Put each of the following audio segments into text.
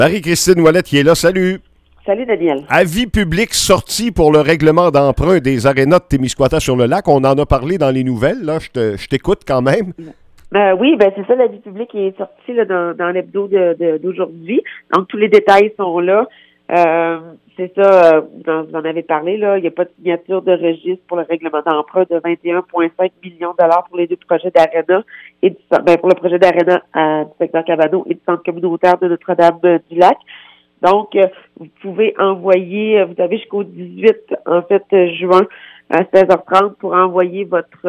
Marie-Christine Ouellette qui est là. Salut. Salut, Daniel. Avis public sorti pour le règlement d'emprunt des arénas de Témiscouata-sur-le-Lac. On en a parlé dans les nouvelles. Là. Je t'écoute quand même. Oui, c'est ça, l'avis public qui est sorti là, dans l'hebdo d'aujourd'hui. Donc, tous les détails sont là. C'est ça, vous en avez parlé, là. Il n'y a pas de signature de registre pour le règlement d'emprunt de 21,5 millions de dollars pour les deux projets d'Arena et pour le projet d'Arena du secteur Cabano et du centre communautaire de Notre-Dame-du-Lac. Donc, vous pouvez envoyer, vous avez jusqu'au 18, juin à 16h30 pour envoyer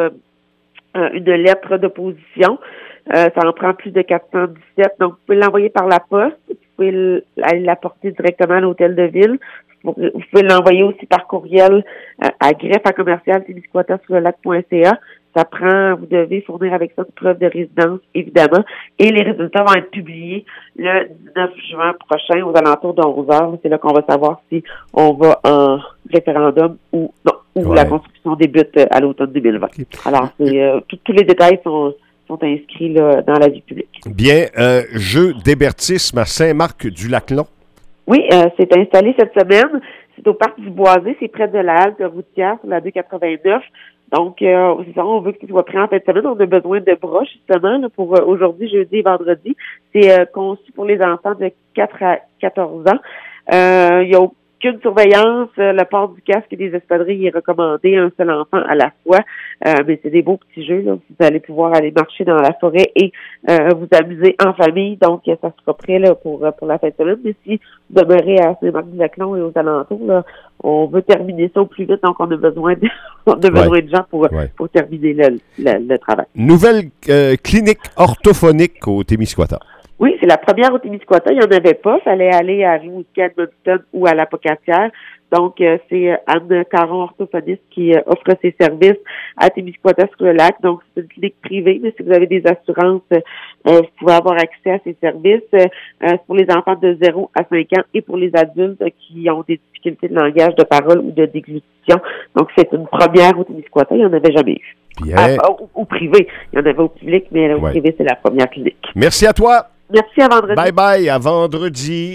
une lettre d'opposition. Ça en prend plus de 417. Donc, vous pouvez l'envoyer par la poste. Vous pouvez aller la porter directement à l'hôtel de ville. Vous pouvez l'envoyer aussi par courriel à greffe@commercial-témiscouata-sur-le-lac.ca. Ça prend, vous devez fournir avec ça une preuve de résidence, évidemment. Et les résultats vont être publiés le 19 juin prochain aux alentours de 11h. C'est là qu'on va savoir si on va en référendum ou non, ou la construction débute à l'automne 2020. Okay. Alors, tous les détails sont inscrits là, dans la vie publique. Bien, jeu d'hébertisme à Saint-Marc-du-Lac-Long. Oui, c'est installé cette semaine. C'est au parc du Boisé, c'est près de la halte routière sur la 289. Donc, c'est ça, on veut que ce soit prêt en fin de semaine. On a besoin de bras, justement, là, pour aujourd'hui, jeudi et vendredi. C'est conçu pour les enfants de 4 à 14 ans. Il y a aucune surveillance. Le port du casque et des espadrilles est recommandé, un seul enfant à la fois. Mais c'est des beaux petits jeux, là. Vous allez pouvoir aller marcher dans la forêt et vous amuser en famille. Donc, ça sera prêt là, pour la fin de semaine. Mais si vous demeurez à Saint-Marc-du-Lac-Long et aux alentours, là, on veut terminer ça au plus vite. Donc, on a besoin de gens pour terminer le travail. Nouvelle clinique orthophonique au Témiscouata. Oui, c'est la première au Témiscouata. Il n'y en avait pas. Il fallait aller à Rimouski, Edmonton ou à la Pocatière. Donc, c'est Anne Caron, orthophoniste, qui offre ses services à Témiscouata-sur-le-Lac. Donc, c'est une clinique privée, mais si vous avez des assurances, vous pouvez avoir accès à ces services. C'est pour les enfants de 0 à 5 ans et pour les adultes qui ont des difficultés de langage, de parole ou de déglutition. Donc, c'est une première au Témiscouata. Il n'y en avait jamais eu. Bien. Au privé. Il y en avait au public, mais au privé, c'est la première clinique. Merci à toi. Merci, à vendredi. Bye-bye, à vendredi.